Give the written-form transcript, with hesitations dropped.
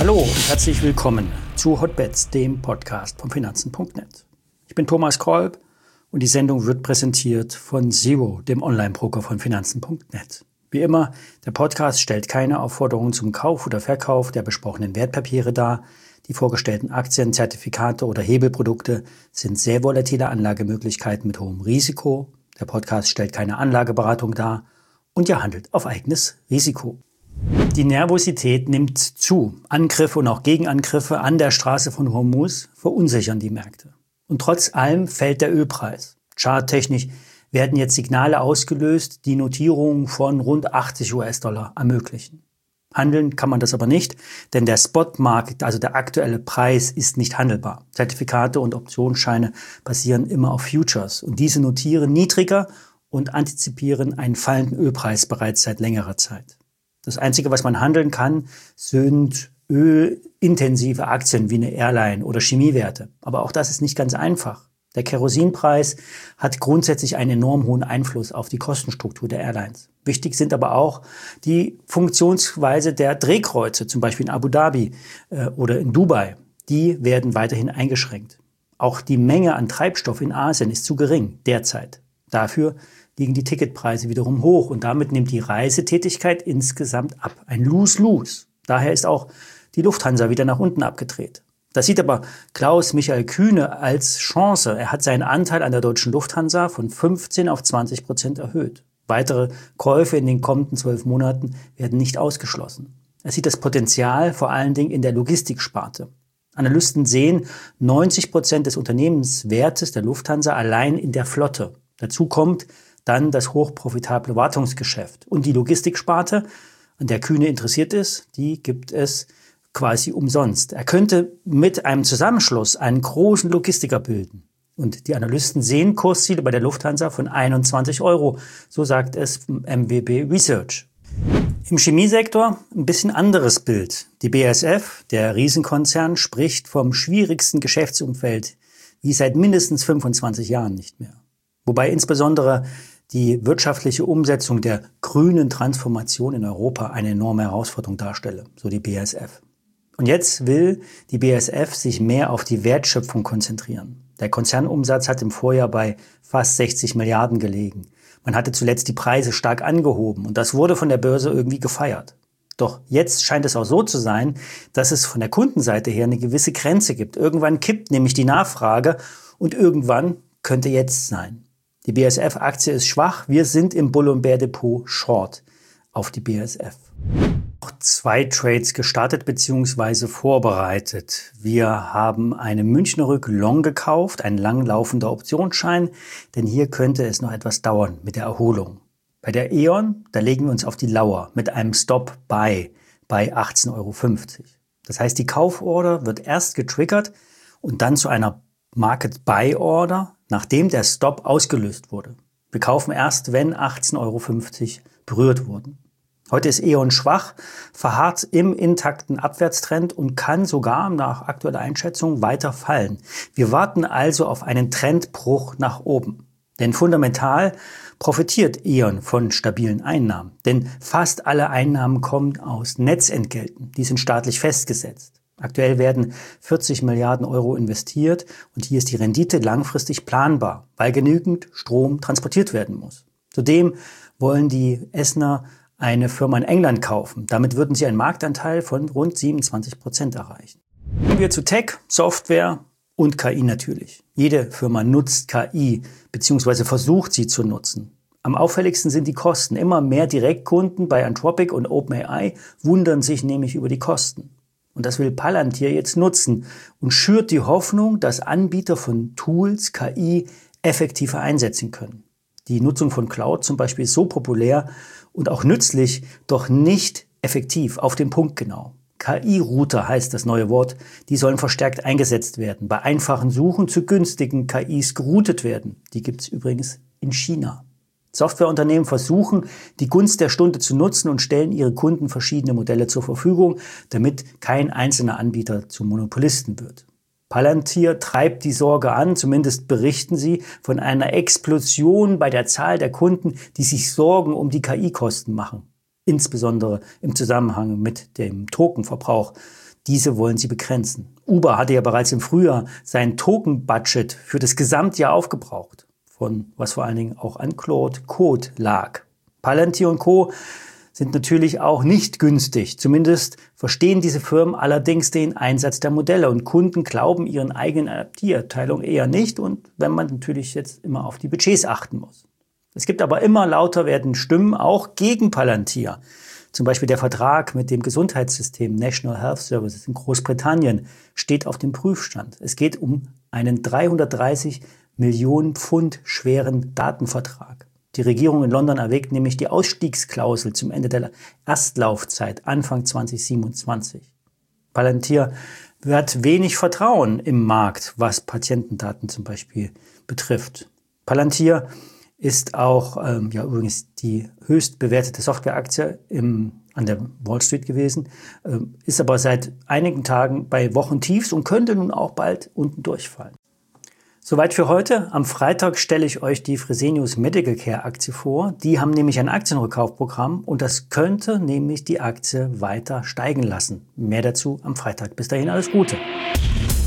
Hallo und herzlich willkommen zu Hotbets, dem Podcast von Finanzen.net. Ich bin Thomas Kolb und die Sendung wird präsentiert von Zero, dem Online-Broker von Finanzen.net. Wie immer, der Podcast stellt keine Aufforderungen zum Kauf oder Verkauf der besprochenen Wertpapiere dar. Die vorgestellten Aktien, Zertifikate oder Hebelprodukte sind sehr volatile Anlagemöglichkeiten mit hohem Risiko. Der Podcast stellt keine Anlageberatung dar und ihr handelt auf eigenes Risiko. Die Nervosität nimmt zu. Angriffe und auch Gegenangriffe an der Straße von Hormuz verunsichern die Märkte. Und trotz allem fällt der Ölpreis. Charttechnisch werden jetzt Signale ausgelöst, die Notierungen von rund 80 US-Dollar ermöglichen. Handeln kann man das aber nicht, denn der Spotmarkt, also der aktuelle Preis, ist nicht handelbar. Zertifikate und Optionsscheine basieren immer auf Futures und diese notieren niedriger und antizipieren einen fallenden Ölpreis bereits seit längerer Zeit. Das Einzige, was man handeln kann, sind ölintensive Aktien wie eine Airline oder Chemiewerte. Aber auch das ist nicht ganz einfach. Der Kerosinpreis hat grundsätzlich einen enorm hohen Einfluss auf die Kostenstruktur der Airlines. Wichtig sind aber auch die Funktionsweise der Drehkreuze, zum Beispiel in Abu Dhabi oder in Dubai. Die werden weiterhin eingeschränkt. Auch die Menge an Treibstoff in Asien ist zu gering derzeit. Dafür liegen die Ticketpreise wiederum hoch und damit nimmt die Reisetätigkeit insgesamt ab. Ein Lose-Lose. Daher ist auch die Lufthansa wieder nach unten abgedreht. Das sieht aber Klaus-Michael Kühne als Chance. Er hat seinen Anteil an der deutschen Lufthansa von 15% auf 20% erhöht. Weitere Käufe in den kommenden 12 Monaten werden nicht ausgeschlossen. Er sieht das Potenzial vor allen Dingen in der Logistiksparte. Analysten sehen 90% des Unternehmenswertes der Lufthansa allein in der Flotte. Dazu kommt dann das hochprofitable Wartungsgeschäft. Und die Logistiksparte, an der Kühne interessiert ist, die gibt es quasi umsonst. Er könnte mit einem Zusammenschluss einen großen Logistiker bilden. Und die Analysten sehen Kursziele bei der Lufthansa von 21 €, so sagt es MWB Research. Im Chemiesektor ein bisschen anderes Bild. Die BASF, der Riesenkonzern, spricht vom schwierigsten Geschäftsumfeld wie seit mindestens 25 Jahren nicht mehr. Wobei insbesondere die wirtschaftliche Umsetzung der grünen Transformation in Europa eine enorme Herausforderung darstelle, so die BASF. Und jetzt will die BASF sich mehr auf die Wertschöpfung konzentrieren. Der Konzernumsatz hat im Vorjahr bei fast 60 Milliarden gelegen. Man hatte zuletzt die Preise stark angehoben und das wurde von der Börse irgendwie gefeiert. Doch jetzt scheint es auch so zu sein, dass es von der Kundenseite her eine gewisse Grenze gibt. Irgendwann kippt nämlich die Nachfrage und irgendwann könnte jetzt sein. Die BASF-Aktie ist schwach. Wir sind im Bull- und Bear-Depot short auf die BASF. Noch 2 Trades gestartet bzw. vorbereitet. Wir haben eine Münchner Rück Long gekauft, ein langlaufender Optionsschein, denn hier könnte es noch etwas dauern mit der Erholung. Bei der E.ON, da legen wir uns auf die Lauer mit einem Stop-Buy bei 18,50 €. Das heißt, die Kauforder wird erst getriggert und dann zu einer Market-Buy-Order, nachdem der Stop ausgelöst wurde. Wir kaufen erst, wenn 18,50 € berührt wurden. Heute ist E.ON schwach, verharrt im intakten Abwärtstrend und kann sogar nach aktueller Einschätzung weiter fallen. Wir warten also auf einen Trendbruch nach oben. Denn fundamental profitiert E.ON von stabilen Einnahmen. Denn fast alle Einnahmen kommen aus Netzentgelten. Die sind staatlich festgesetzt. Aktuell werden 40 Milliarden € investiert und hier ist die Rendite langfristig planbar, weil genügend Strom transportiert werden muss. Zudem wollen die Essener eine Firma in England kaufen. Damit würden sie einen Marktanteil von rund 27% erreichen. Kommen wir zu Tech, Software und KI natürlich. Jede Firma nutzt KI bzw. versucht sie zu nutzen. Am auffälligsten sind die Kosten. Immer mehr Direktkunden bei Anthropic und OpenAI wundern sich nämlich über die Kosten. Und das will Palantir jetzt nutzen und schürt die Hoffnung, dass Anbieter von Tools KI effektiver einsetzen können. Die Nutzung von Cloud zum Beispiel ist so populär und auch nützlich, doch nicht effektiv, auf den Punkt genau. KI-Router heißt das neue Wort, die sollen verstärkt eingesetzt werden. Bei einfachen Suchen zu günstigen KIs geroutet werden. Die gibt's übrigens in China. Softwareunternehmen versuchen, die Gunst der Stunde zu nutzen und stellen ihre Kunden verschiedene Modelle zur Verfügung, damit kein einzelner Anbieter zum Monopolisten wird. Palantir treibt die Sorge an, zumindest berichten sie von einer Explosion bei der Zahl der Kunden, die sich Sorgen um die KI-Kosten machen. Insbesondere im Zusammenhang mit dem Tokenverbrauch. Diese wollen sie begrenzen. Uber hatte ja bereits im Frühjahr sein Token-Budget für das Gesamtjahr aufgebraucht, von was vor allen Dingen auch an Claude Code lag. Palantir und Co. sind natürlich auch nicht günstig. Zumindest verstehen diese Firmen allerdings den Einsatz der Modelle und Kunden glauben ihren eigenen IT-Abteilungen eher nicht und wenn man natürlich jetzt immer auf die Budgets achten muss. Es gibt aber immer lauter werdende Stimmen auch gegen Palantir. Zum Beispiel der Vertrag mit dem Gesundheitssystem National Health Services in Großbritannien steht auf dem Prüfstand. Es geht um einen 330 Millionen Pfund schweren Datenvertrag. Die Regierung in London erwägt nämlich die Ausstiegsklausel zum Ende der Erstlaufzeit Anfang 2027. Palantir hat wenig Vertrauen im Markt, was Patientendaten zum Beispiel betrifft. Palantir ist auch übrigens die höchst bewertete Softwareaktie an der Wall Street gewesen, ist aber seit einigen Tagen bei Wochentiefs und könnte nun auch bald unten durchfallen. Soweit für heute. Am Freitag stelle ich euch die Fresenius Medical Care Aktie vor. Die haben nämlich ein Aktienrückkaufprogramm und das könnte nämlich die Aktie weiter steigen lassen. Mehr dazu am Freitag. Bis dahin alles Gute.